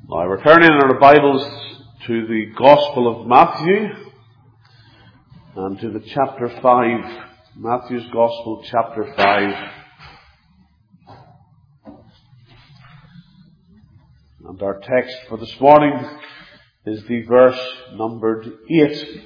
Now, we're turning in our Bibles to the Gospel of Matthew and to the chapter 5. Matthew's Gospel, chapter 5. And our text for this morning is the verse numbered 8.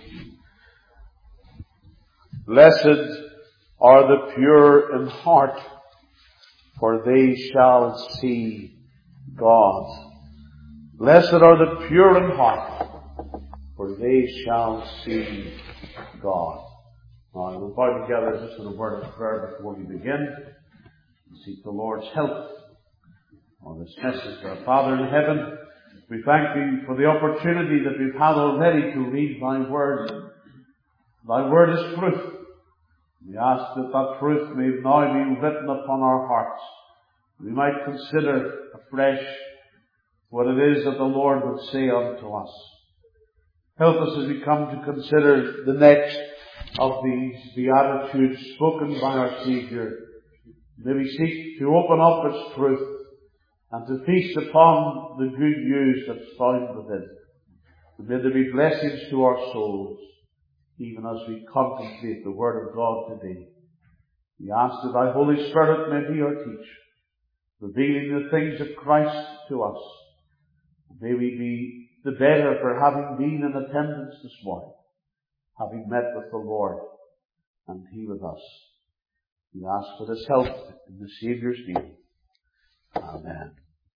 Blessed are the pure in heart, for they shall see God. Blessed are the pure in heart, for they shall see God. Now, we'll bow together just in a word of prayer before we begin and seek the Lord's help on this message. Our Father in heaven, we thank Thee for the opportunity that we've had already to read Thy Word. Thy Word is truth. We ask that that truth may now be written upon our hearts. We might consider afresh what it is that the Lord would say unto us. Help us as we come to consider the next of these Beatitudes spoken by our Saviour. May we seek to open up its truth and to feast upon the good news that's found within. And may there be blessings to our souls, even as we contemplate the Word of God today. We ask that Thy Holy Spirit may be our teacher, revealing the things of Christ to us. May we be the better for having been in attendance this morning, having met with the Lord and He with us. We ask for this help in the Saviour's name. Amen.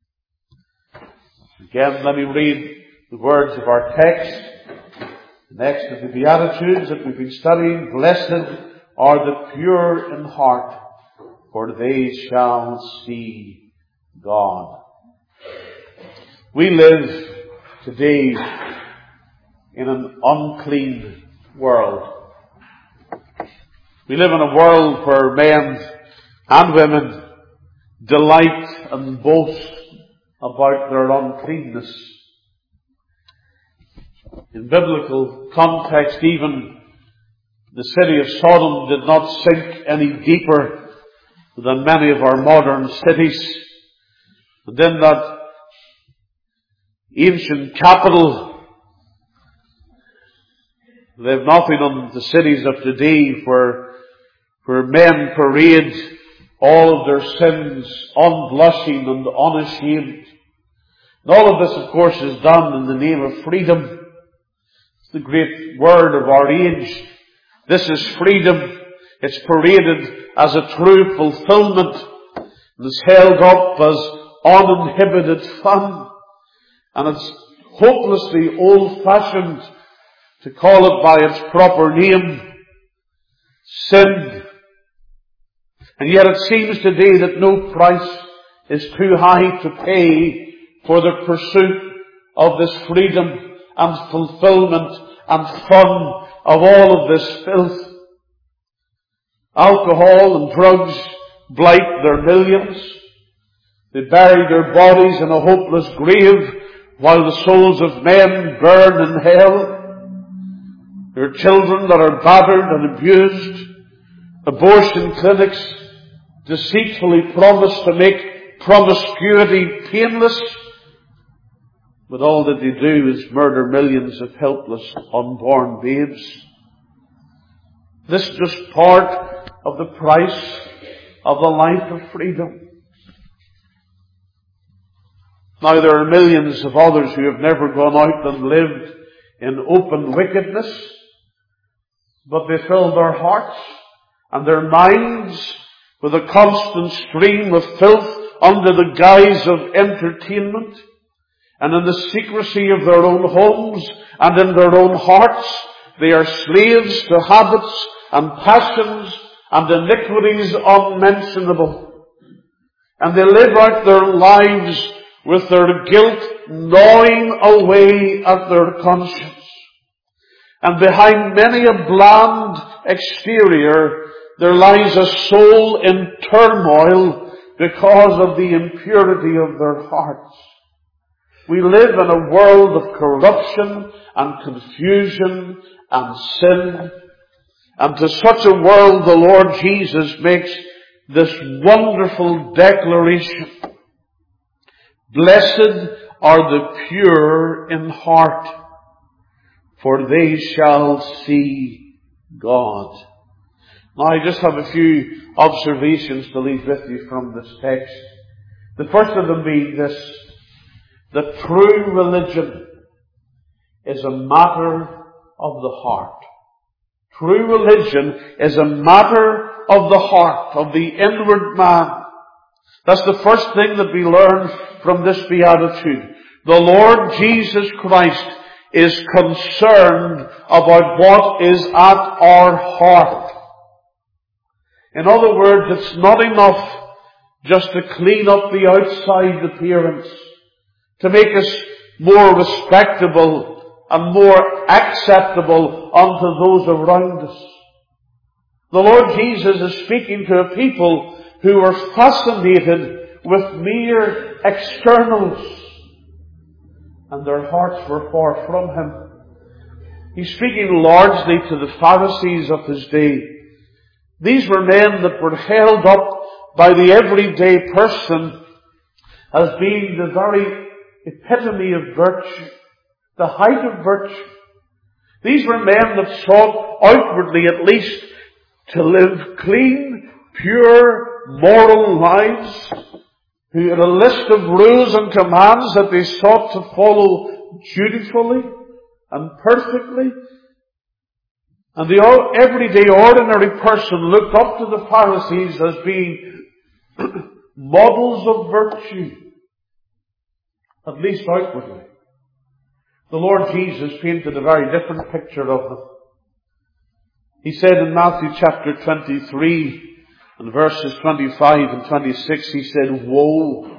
Again, let me read the words of our text. The next of the Beatitudes that we've been studying. Blessed are the pure in heart, for they shall see God. We live today in an unclean world. We live in a world where men and women delight and boast about their uncleanness. In biblical context, even the city of Sodom did not sink any deeper than many of our modern cities. And in that ancient capital, they have nothing on the cities of today where men parade all of their sins unblushing and unashamed. And all of this, of course, is done in the name of freedom. It's the great word of our age. This is freedom. It's paraded as a true fulfillment. It's held up as uninhibited fun. And it's hopelessly old-fashioned to call it by its proper name, sin. And yet it seems today that no price is too high to pay for the pursuit of this freedom and fulfillment and fun of all of this filth. Alcohol and drugs blight their millions. They bury their bodies in a hopeless grave while the souls of men burn in hell. There are children that are battered and abused. Abortion clinics deceitfully promise to make promiscuity painless, but all that they do is murder millions of helpless unborn babes. This is just part of the price of the life of freedom. Now, there are millions of others who have never gone out and lived in open wickedness, but they fill their hearts and their minds with a constant stream of filth under the guise of entertainment. And in the secrecy of their own homes and in their own hearts, they are slaves to habits and passions and iniquities unmentionable. And they live out their lives with their guilt gnawing away at their conscience. And behind many a bland exterior, there lies a soul in turmoil because of the impurity of their hearts. We live in a world of corruption and confusion and sin. And to such a world, the Lord Jesus makes this wonderful declaration. Blessed are the pure in heart, for they shall see God. Now I just have a few observations to leave with you from this text. The first of them being this: that true religion is a matter of the heart. True religion is a matter of the heart, of the inward man. That's the first thing that we learn from this beatitude. The Lord Jesus Christ is concerned about what is at our heart. In other words, it's not enough just to clean up the outside appearance, to make us more respectable and more acceptable unto those around us. The Lord Jesus is speaking to a people who were fascinated with mere externals, and their hearts were far from Him. He's speaking largely to the Pharisees of His day. These were men that were held up by the everyday person as being the very epitome of virtue, the height of virtue. These were men that sought outwardly at least to live clean, pure, moral lives, who had a list of rules and commands that they sought to follow dutifully and perfectly. And the everyday ordinary person looked up to the Pharisees as being models of virtue, at least outwardly. The Lord Jesus painted a very different picture of them. He said in Matthew chapter 23 and verses 25 and 26, He said, Woe!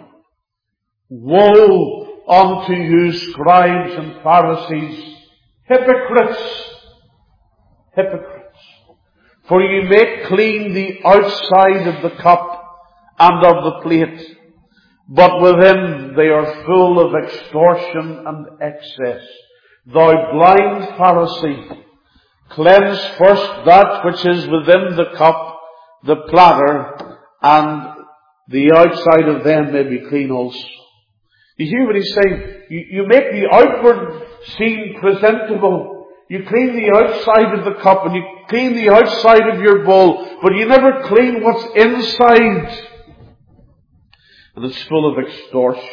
Woe unto you, scribes and Pharisees, hypocrites! Hypocrites! For you make clean the outside of the cup and of the plate, but within they are full of extortion and excess. Thou blind Pharisee, cleanse first that which is within the cup, the platter, and the outside of them may be clean also. You hear what He's saying? You make the outward seem presentable. You clean the outside of the cup and you clean the outside of your bowl, but you never clean what's inside. And it's full of extortion.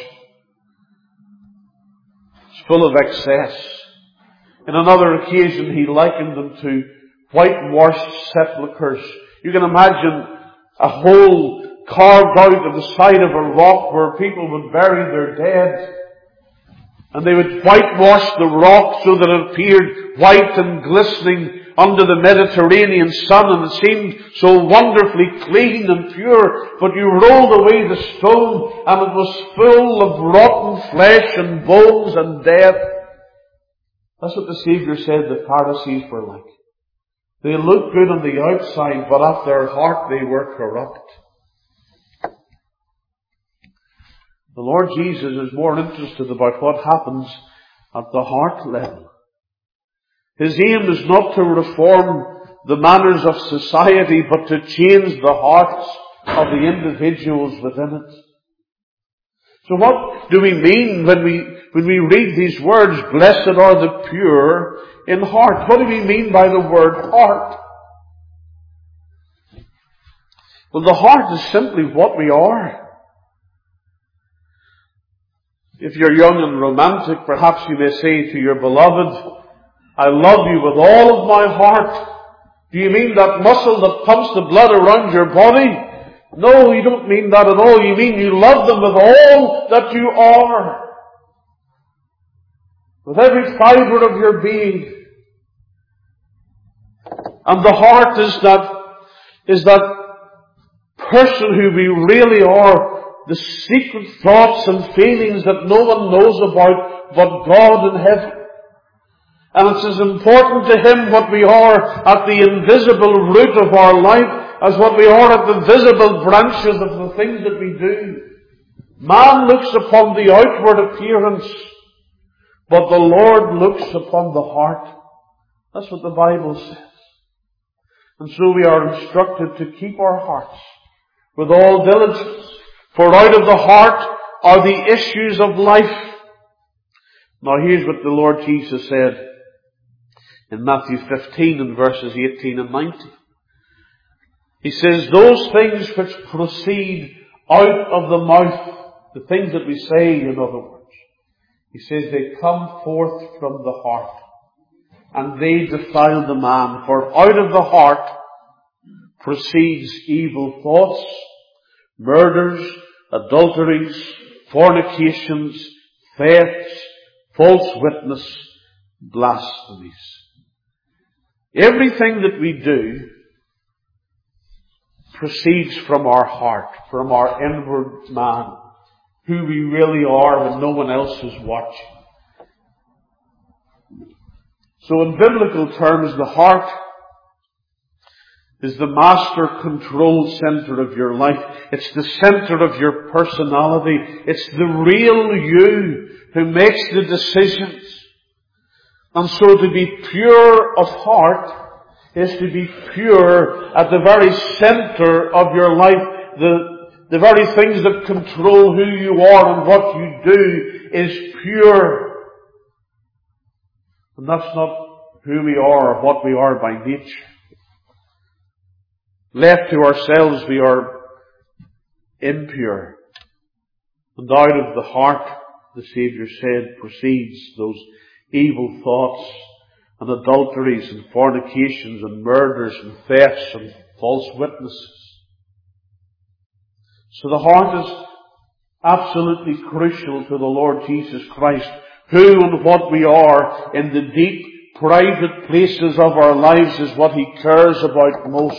It's full of excess. In another occasion, He likened them to whitewashed sepulchres. You can imagine a hole carved out of the side of a rock where people would bury their dead. And they would whitewash the rock so that it appeared white and glistening under the Mediterranean sun, and it seemed so wonderfully clean and pure. But you rolled away the stone and it was full of rotten flesh and bones and death. That's what the Saviour said the Pharisees were like. They looked good on the outside, but at their heart they were corrupt. The Lord Jesus is more interested about what happens at the heart level. His aim is not to reform the manners of society, but to change the hearts of the individuals within it. So what do we mean when we read these words, blessed are the pure in heart? What do we mean by the word heart? Well, the heart is simply what we are. If you're young and romantic, perhaps you may say to your beloved, I love you with all of my heart. Do you mean that muscle that pumps the blood around your body? No, you don't mean that at all. You mean you love them with all that you are. With every fibre of your being. And the heart is that person who we really are. The secret thoughts and feelings that no one knows about but God in heaven. And it's as important to Him what we are at the invisible root of our life as what we are at the visible branches of the things that we do. Man looks upon the outward appearance, but the Lord looks upon the heart. That's what the Bible says. And so we are instructed to keep our hearts with all diligence. For out of the heart are the issues of life. Now here's what the Lord Jesus said in Matthew 15 and verses 18 and 19. He says, those things which proceed out of the mouth, the things that we say, in other words, he says they come forth from the heart, and they defile the man. For out of the heart proceeds evil thoughts, murders, adulteries, fornications, thefts, false witness, blasphemies. Everything that we do proceeds from our heart, from our inward man, who we really are when no one else is watching. So in biblical terms, the heart is the master control center of your life. It's the center of your personality. It's the real you who makes the decisions. And so to be pure of heart is to be pure at the very center of your life. The very things that control who you are and what you do is pure. And that's not who we are or what we are by nature. Left to ourselves, we are impure. And out of the heart, the Saviour said, proceeds those evil thoughts and adulteries and fornications and murders and thefts and false witnesses. So the heart is absolutely crucial to the Lord Jesus Christ, who and what we are in the deep, private places of our lives is what He cares about most.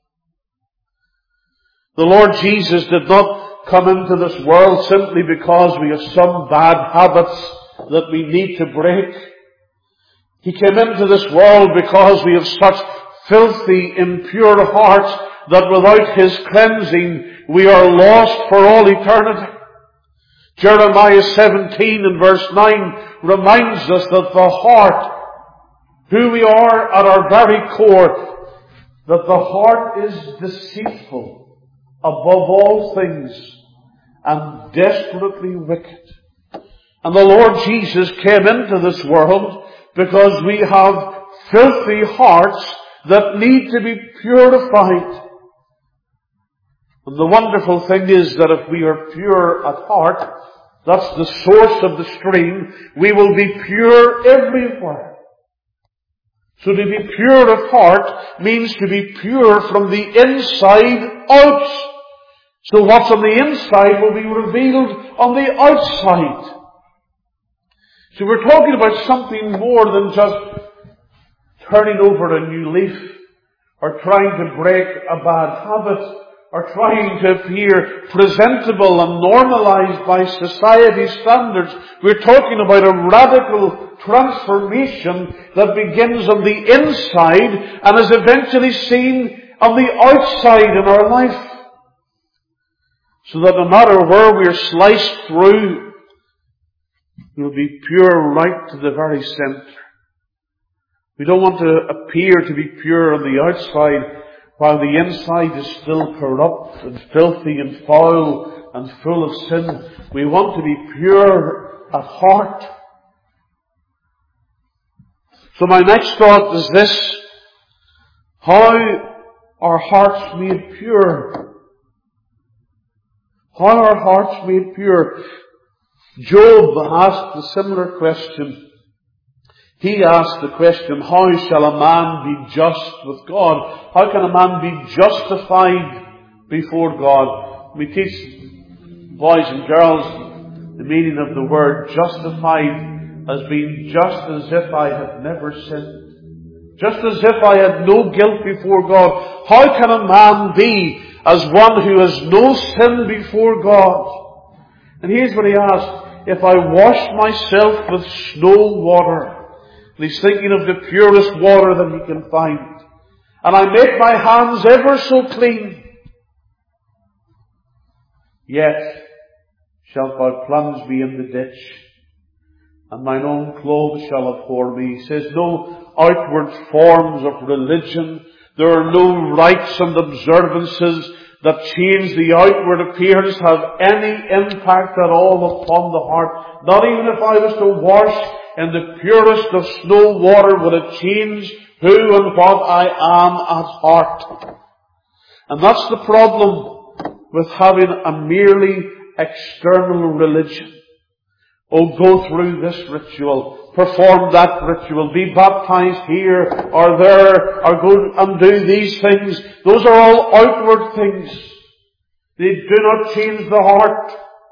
The Lord Jesus did not come into this world simply because we have some bad habits that we need to break. He came into this world because we have such filthy, impure hearts that without His cleansing, we are lost for all eternity. Jeremiah 17 and verse 9 reminds us that the heart, who we are at our very core, that the heart is deceitful above all things and desperately wicked. And the Lord Jesus came into this world because we have filthy hearts that need to be purified. And the wonderful thing is that if we are pure at heart, that's the source of the stream, we will be pure everywhere. So to be pure of heart means to be pure from the inside out. So what's on the inside will be revealed on the outside. So we're talking about something more than just turning over a new leaf, or trying to break a bad habit, or trying to appear presentable and normalized by society's standards. We're talking about a radical transformation that begins on the inside and is eventually seen on the outside in our life. So that no matter where we're sliced through, we'll be pure right to the very center. We don't want to appear to be pure on the outside while the inside is still corrupt and filthy and foul and full of sin. We want to be pure at heart. So my next thought is this: how are hearts made pure? How are hearts made pure? Job asked a similar question. He asked the question, how shall a man be just with God? How can a man be justified before God? We teach boys and girls the meaning of the word justified as being just as if I had never sinned. Just as if I had no guilt before God. How can a man be as one who has no sin before God? And here's what he asked: if I wash myself with snow water, and he's thinking of the purest water that he can find, and I make my hands ever so clean, yet shalt thou plunge me in the ditch, and mine own clothes shall abhor me. He says, no outward forms of religion, there are no rites and observances that change the outward appearance have any impact at all upon the heart. Not even if I was to wash in the purest of snow water would it change who and what I am at heart. And that's the problem with having a merely external religion. Oh, go through this ritual, perform that ritual, be baptized here or there, or go and do these things. Those are all outward things. They do not change the heart.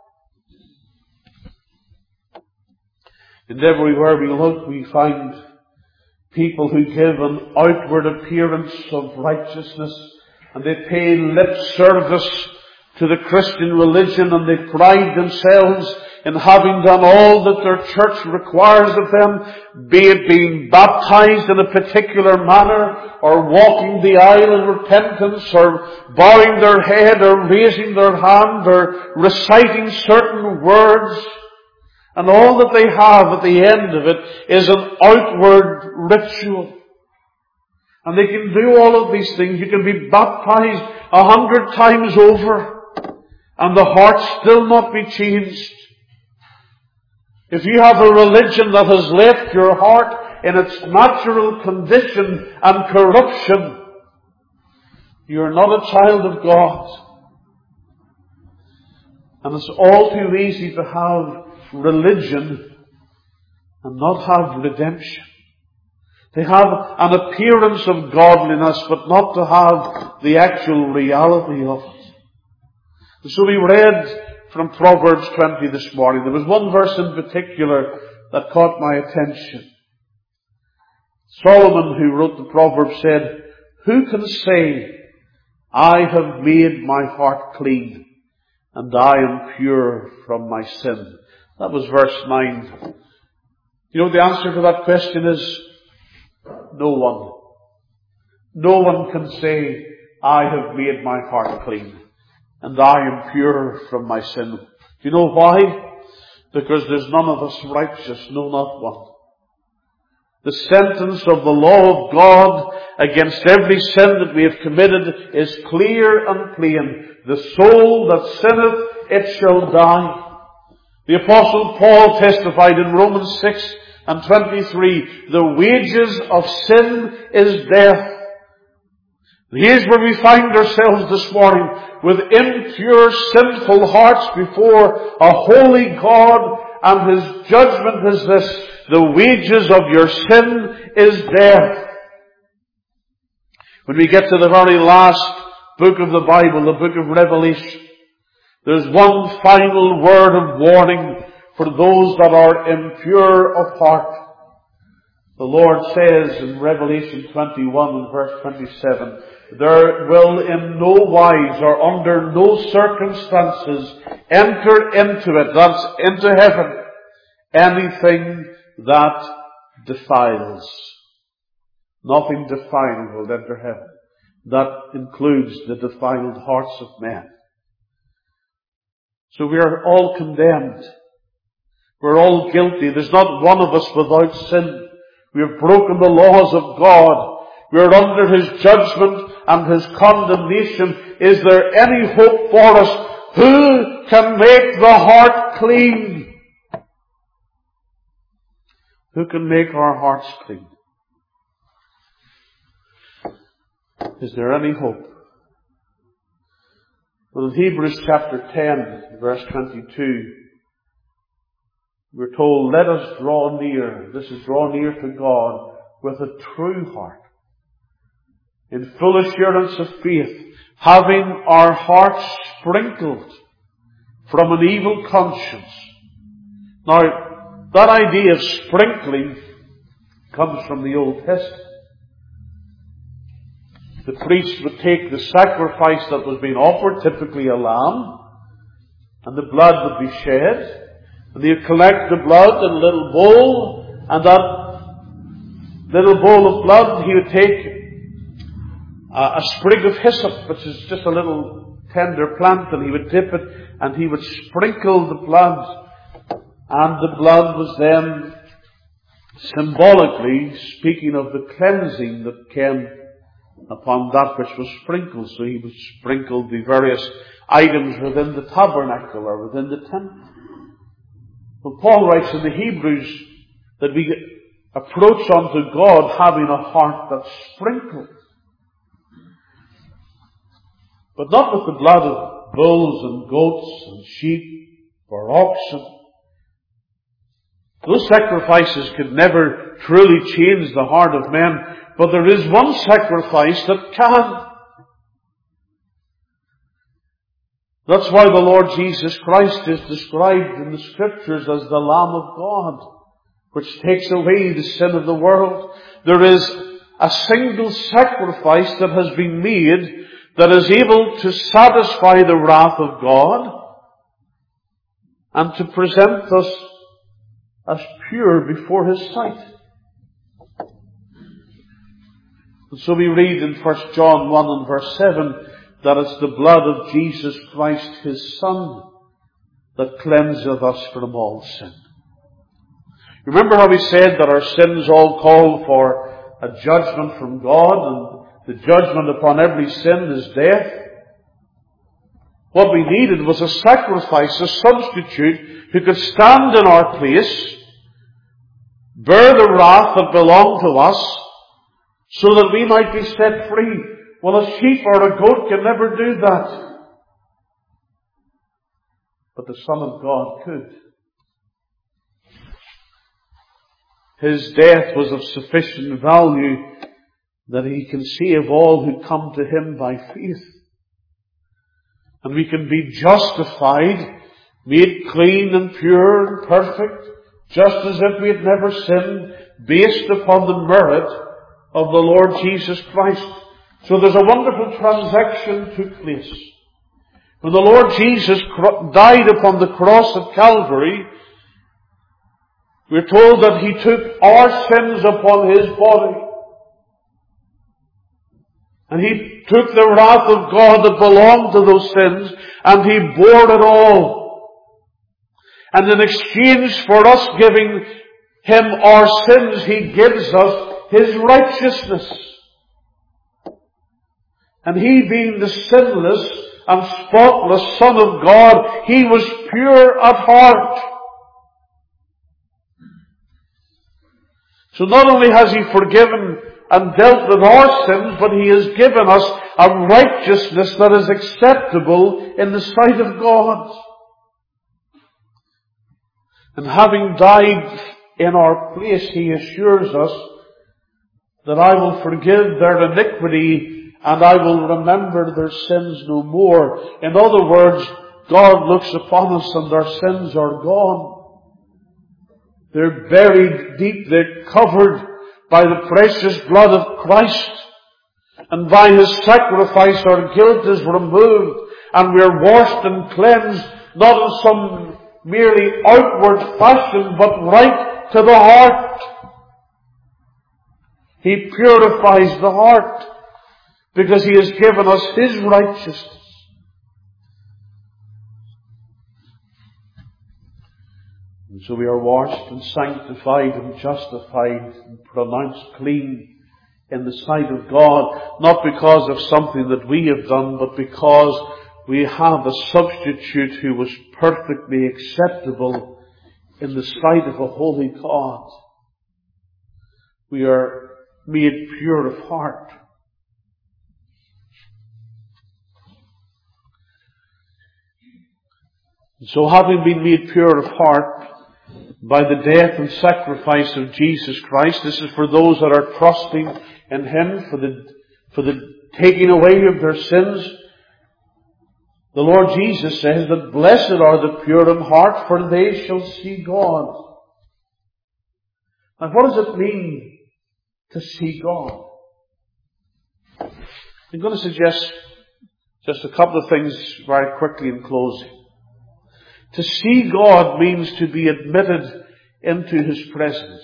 And everywhere we look, we find people who give an outward appearance of righteousness, and they pay lip service to the Christian religion, and they pride themselves in having done all that their church requires of them, be it being baptized in a particular manner, or walking the aisle in repentance, or bowing their head, or raising their hand, or reciting certain words. And all that they have at the end of it is an outward ritual. And they can do all of these things. You can be baptized 100 times over, and the heart still not be changed. If you have a religion that has left your heart in its natural condition and corruption, you are not a child of God. And it's all too easy to have religion and not have redemption. They have an appearance of godliness, but not to have the actual reality of it. And so we read from Proverbs 20 this morning. There was one verse in particular that caught my attention. Solomon, who wrote the Proverbs, said, "Who can say, I have made my heart clean, and I am pure from my sin?" That was verse 9. You know, the answer to that question is no one. No one can say, I have made my heart clean, and I am pure from my sin. Do you know why? Because there's none of us righteous, no, not one. The sentence of the law of God against every sin that we have committed is clear and plain. The soul that sinneth, it shall die. The Apostle Paul testified in Romans 6 and 23, the wages of sin is death. Here's where we find ourselves this morning, with impure, sinful hearts before a holy God, and His judgment is this: the wages of your sin is death. When we get to the very last book of the Bible, the book of Revelation, there's one final word of warning for those that are impure of heart. The Lord says in Revelation 21 and verse 27, there will in no wise or under no circumstances enter into it, that's into heaven, anything that defiles. Nothing defiled will enter heaven. That includes the defiled hearts of men. So we are all condemned. We're all guilty. There's not one of us without sin. We have broken the laws of God. We are under His judgment and His condemnation. Is there any hope for us? Who can make the heart clean? Who can make our hearts clean? Is there any hope? Well, in Hebrews chapter 10, verse 22, we're told, let us draw near. This is draw near to God with a true heart, in full assurance of faith, having our hearts sprinkled from an evil conscience. Now, that idea of sprinkling comes from the Old Testament. The priest would take the sacrifice that was being offered, typically a lamb, and the blood would be shed. And they would collect the blood in a little bowl, and that little bowl of blood, he would take a sprig of hyssop, which is just a little tender plant, and he would dip it, and he would sprinkle the blood. And the blood was then symbolically speaking of the cleansing that came upon that which was sprinkled. So he would sprinkle the various items within the tabernacle or within the temple. But Paul writes in the Hebrews that we approach unto God having a heart that's sprinkled. But not with the blood of bulls and goats and sheep or oxen. Those sacrifices could never truly change the heart of men, but there is one sacrifice that can. That's why the Lord Jesus Christ is described in the Scriptures as the Lamb of God, which takes away the sin of the world. There is a single sacrifice that has been made that is able to satisfy the wrath of God and to present us as pure before His sight. And so we read in 1 John 1 and verse 7 that it's the blood of Jesus Christ, His Son, that cleanseth us from all sin. Remember how we said that our sins all call for a judgment from God, and the judgment upon every sin is death? What we needed was a sacrifice, a substitute, who could stand in our place, bear the wrath that belonged to us, so that we might be set free. Well, a sheep or a goat can never do that. But the Son of God could. His death was of sufficient value that He can save all who come to Him by faith. And we can be justified, made clean and pure and perfect, just as if we had never sinned, based upon the merit of the Lord Jesus Christ. So there's a wonderful transaction took place. When the Lord Jesus died upon the cross at Calvary, we're told that He took our sins upon His body. And He took the wrath of God that belonged to those sins, and He bore it all. And in exchange for us giving Him our sins, He gives us His righteousness. And He, being the sinless and spotless Son of God, He was pure at heart. So not only has He forgiven and dealt with our sins, but He has given us a righteousness that is acceptable in the sight of God. And having died in our place, He assures us that I will forgive their iniquity and I will remember their sins no more. In other words, God looks upon us and our sins are gone. They're buried deep. They're covered by the precious blood of Christ. And by His sacrifice our guilt is removed and we're washed and cleansed, not in some merely outward fashion, but right to the heart. He purifies the heart because He has given us His righteousness. And so we are washed and sanctified and justified and pronounced clean in the sight of God, not because of something that we have done, but because we have a substitute who was perfectly acceptable in the sight of a holy God. We are made pure of heart. And so having been made pure of heart by the death and sacrifice of Jesus Christ, this is for those that are trusting in Him for the taking away of their sins. The Lord Jesus says that blessed are the pure in heart, for they shall see God. And what does it mean to see God? I'm going to suggest just a couple of things very quickly in closing. To see God means to be admitted into His presence.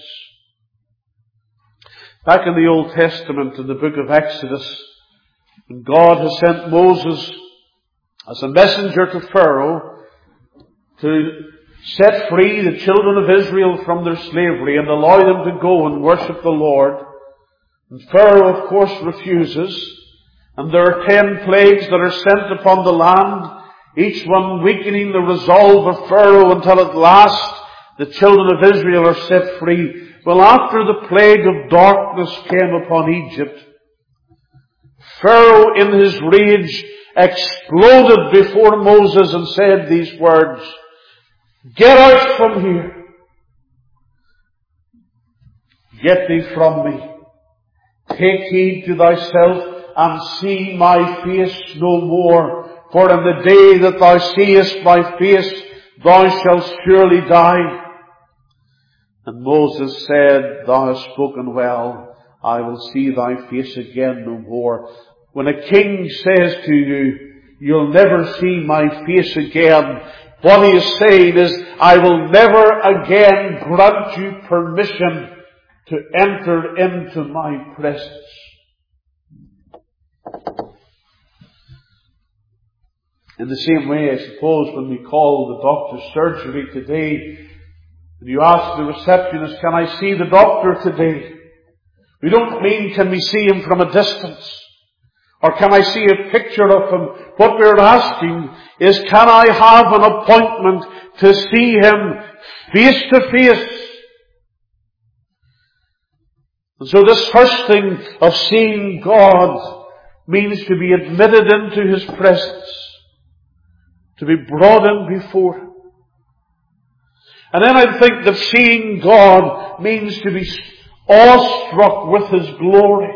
Back in the Old Testament, in the book of Exodus, when God has sent Moses as a messenger to Pharaoh to set free the children of Israel from their slavery and allow them to go and worship the Lord, And Pharaoh, of course, refuses. And there are 10 plagues that are sent upon the land, each one weakening the resolve of Pharaoh until at last the children of Israel are set free. Well, after the plague of darkness came upon Egypt, Pharaoh in his rage exploded before Moses and said these words, "Get out from here. Get thee from me. Take heed to thyself and see my face no more. For in the day that thou seest my face, thou shalt surely die." And Moses said, "Thou hast spoken well. I will see thy face again no more." When a king says to you, "You'll never see my face again," what he is saying is, "I will never again grant you permission to enter into my presence." In the same way, I suppose, when we call the doctor's surgery today, and you ask the receptionist, "Can I see the doctor today?" we don't mean, "Can we see him from a distance?" or "Can I see a picture of him?" What we're asking is, "Can I have an appointment to see him face to face?" And so this first thing of seeing God means to be admitted into His presence, to be brought in before Him. And then I think that seeing God means to be awestruck with His glory.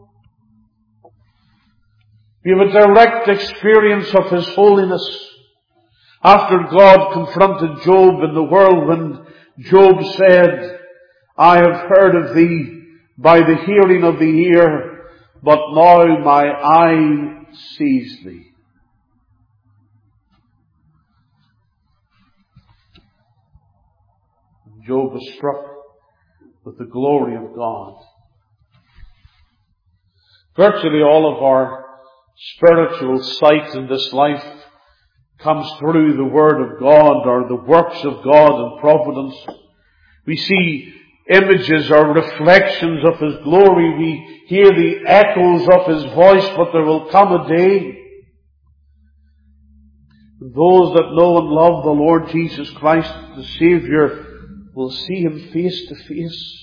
We have a direct experience of His holiness. After God confronted Job in the whirlwind, Job said, "I have heard of thee by the hearing of the ear, but now my eye sees thee." Job was struck with the glory of God. Virtually all of our spiritual sight in this life comes through the Word of God or the works of God and providence. We see images or reflections of His glory. We hear the echoes of His voice, but there will come a day those that know and love the Lord Jesus Christ, the Saviour, will see Him face to face.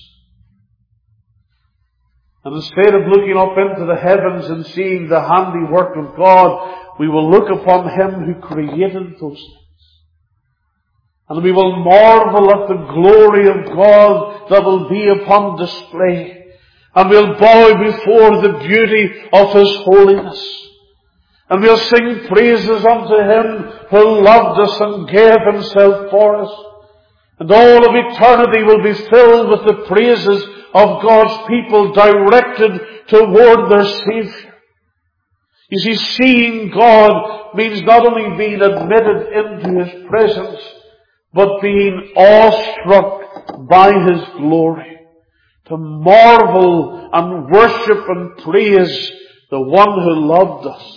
And instead of looking up into the heavens and seeing the handiwork of God, we will look upon Him who created those things. And we will marvel at the glory of God that will be upon display. And we'll bow before the beauty of His holiness. And we'll sing praises unto Him who loved us and gave Himself for us. And all of eternity will be filled with the praises of God's people directed toward their Savior. You see, seeing God means not only being admitted into His presence, but being awestruck by His glory. To marvel and worship and praise the one who loved us.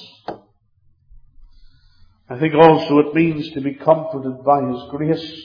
I think also it means to be comforted by His grace.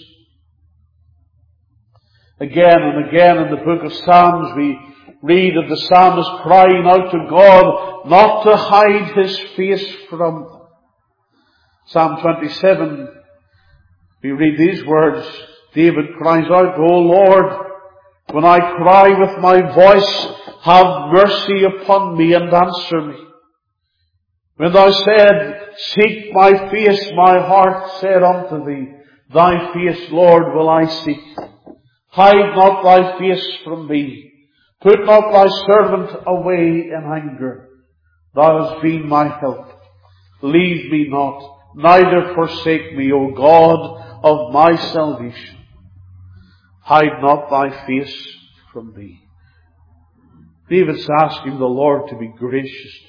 Again and again in the book of Psalms we read of the psalmist crying out to God not to hide His face from them. Psalm 27, we read these words. David cries out, "O Lord, when I cry with my voice, have mercy upon me and answer me. When thou said, seek my face, my heart said unto thee, thy face, Lord, will I seek. Hide not thy face from me. Put not thy servant away in anger. Thou hast been my help. Leave me not, neither forsake me, O God of my salvation. Hide not thy face from me." David's asking the Lord to be gracious,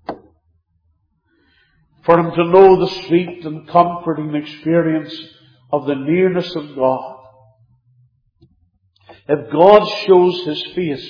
for him to know the sweet and comforting experience of the nearness of God. If God shows His face,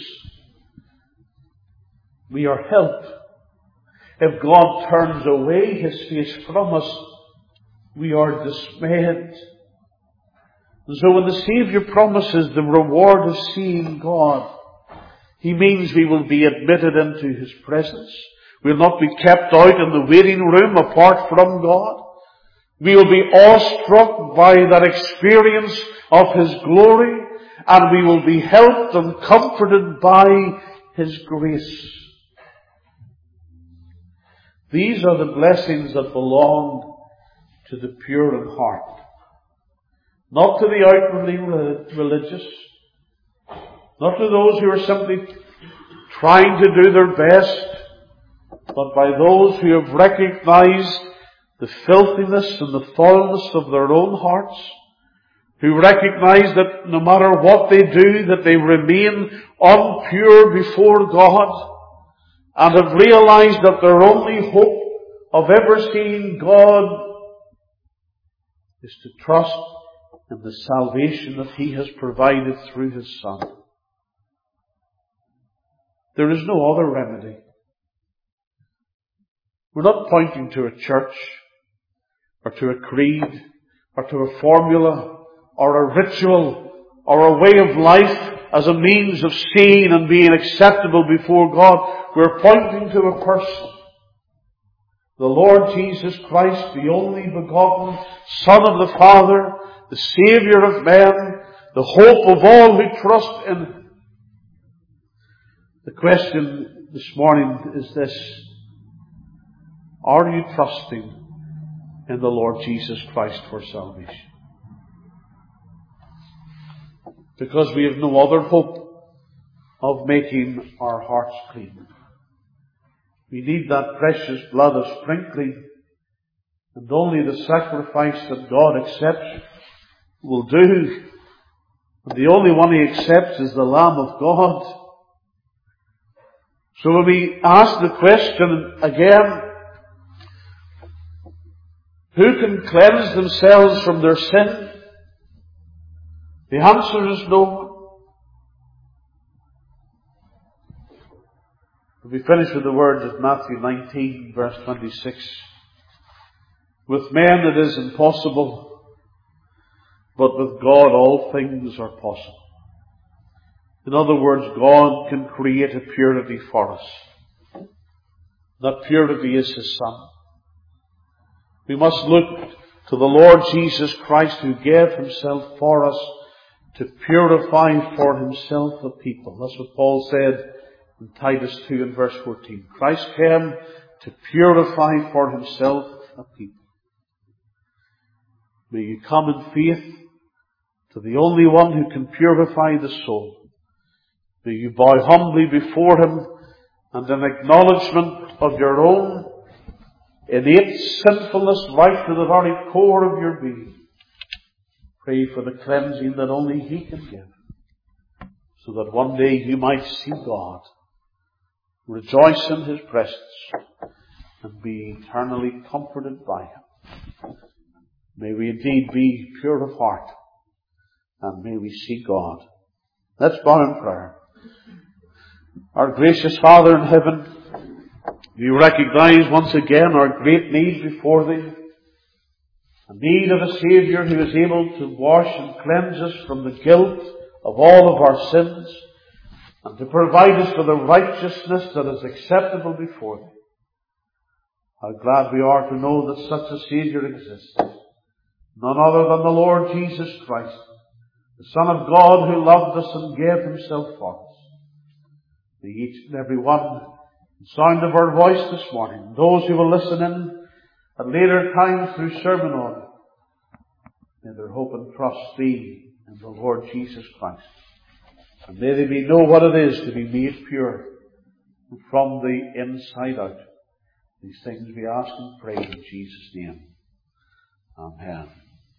we are helped. If God turns away His face from us, we are dismayed. And so when the Saviour promises the reward of seeing God, He means we will be admitted into His presence. We'll not be kept out in the waiting room apart from God. We will be awestruck by that experience of His glory, and we will be helped and comforted by His grace. These are the blessings that belong to the pure in heart. Not to the outwardly religious, not to those who are simply trying to do their best, but by those who have recognized the filthiness and the foulness of their own hearts, who recognize that no matter what they do, that they remain impure before God, and have realized that their only hope of ever seeing God is to trust in the salvation that He has provided through His Son. There is no other remedy. We're not pointing to a church, or to a creed, or to a formula, or a ritual, or a way of life as a means of seeing and being acceptable before God. We're pointing to a person. The Lord Jesus Christ, the only begotten Son of the Father, the Saviour of men, the hope of all who trust in Him. The question this morning is this: are you trusting in the Lord Jesus Christ for salvation? Because we have no other hope of making our hearts clean. We need that precious blood of sprinkling, and only the sacrifice that God accepts will do. And the only one He accepts is the Lamb of God. So when we ask the question again, who can cleanse themselves from their sin? The answer is no one. We finish with the words of Matthew 19, verse 26. With men it is impossible, but with God all things are possible. In other words, God can create a purity for us. That purity is His Son. We must look to the Lord Jesus Christ, who gave Himself for us to purify for Himself a people. That's what Paul said in Titus 2 and verse 14. Christ came to purify for Himself a people. May you come in faith to the only one who can purify the soul. May you bow humbly before Him, and in acknowledgement of your own innate sinfulness right to the very core of your being, pray for the cleansing that only He can give, so that one day you might see God, rejoice in His presence, and be eternally comforted by Him. May we indeed be pure of heart, and may we see God. Let's bow in prayer. Our gracious Father in heaven, we recognize once again our great need before Thee, a need of a Saviour who is able to wash and cleanse us from the guilt of all of our sins, and to provide us with a righteousness that is acceptable before Thee. How glad we are to know that such a Saviour exists, none other than the Lord Jesus Christ, the Son of God, who loved us and gave Himself for us. May each and every one, the sound of our voice this morning, those who will listen in at later times through sermon audio, may their hope and trust be in the Lord Jesus Christ. And may they know what it is to be made pure from the inside out. These things we ask and pray in Jesus' name. Amen.